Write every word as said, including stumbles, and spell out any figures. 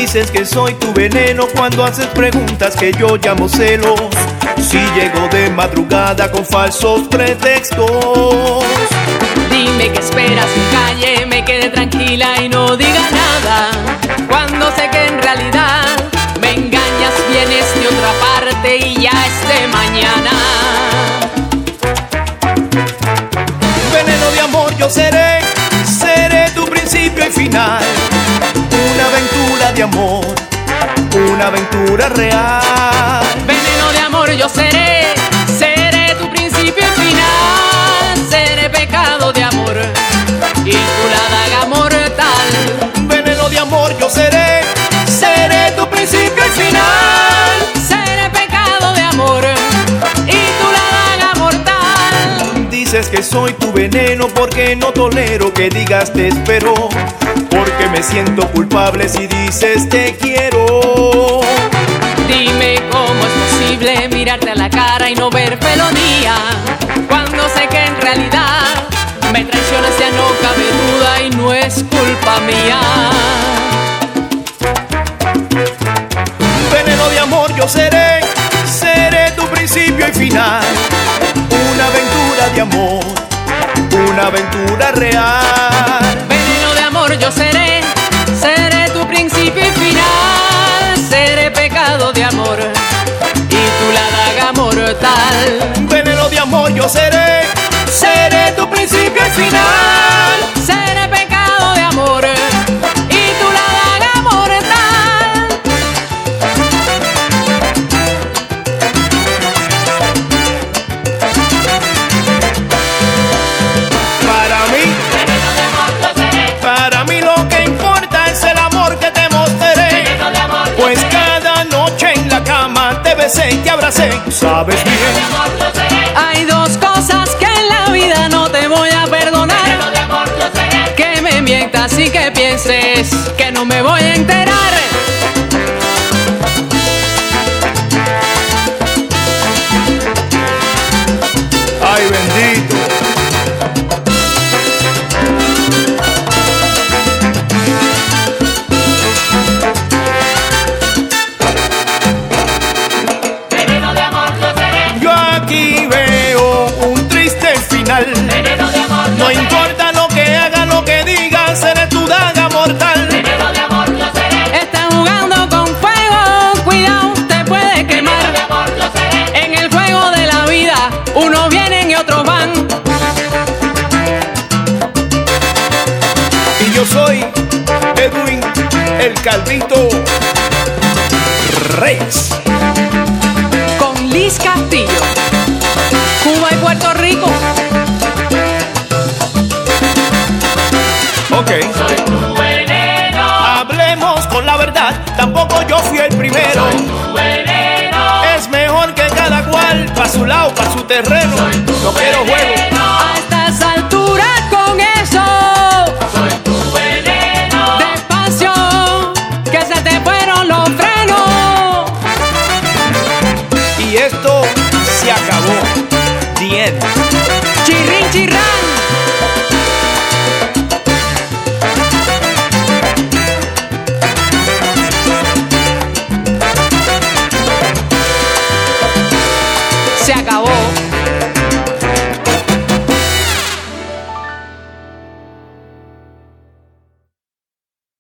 Dices que soy tu veneno cuando haces preguntas que yo llamo celos. Si llego de madrugada con falsos pretextos. Dime qué esperas que calle, me quede tranquila y no diga nada. Cuando sé que en realidad me engañas, vienes de otra parte y ya es de mañana. Veneno de amor yo seré, seré tu principio y final. Una aventura de amor, una aventura real. Veneno de amor yo seré, seré tu principio y final. Seré pecado de amor y tu la daga mortal. Veneno de amor yo seré, seré tu principio y final. Seré pecado de amor y tu la daga mortal. Dices que soy tu veneno porque no tolero que digas te espero. Porque me siento culpable si dices te quiero. Dime cómo es posible mirarte a la cara y no ver felonía, cuando sé que en realidad me traicionas, ya no cabe duda y no es culpa mía. Veneno de amor yo seré, seré tu principio y final. Una aventura de amor, una aventura real. Veneno de amor yo seré, seré tu principio y final. Seré pecado de amor y tu la daga mortal. Veneno de amor yo seré, seré tu principio y final. Seré pecado de amor y tu la daga mortal. Para mí, para mí lo que importa es el amor que te mostraré. Pues cada noche en la cama te besé y te abracé, sabes bien. Hay dos cosas que en la vida no te voy a perdonar: que me mientas y que pienses que no me voy a enterar. Ay, bendito. Yo aquí veo un triste final. No importa lo que haga, lo que diga, seré tu daga mortal. Están jugando con fuego, cuidado, te puede quemar. En el juego de la vida, unos vienen y otros van. Y yo soy Edwin, el Calvito Reyes. Con Liz Castillo, Cuba y Puerto Rico. Ok. Hablemos con la verdad, tampoco yo fui el primero. Es mejor que cada cual pa' su lado, pa' su terreno. No quiero juego. A estas alturas con eso, despacio, que se te fueron los frenos. Y esto se acabó. The end. Chirrin, chirrán. Se acabó.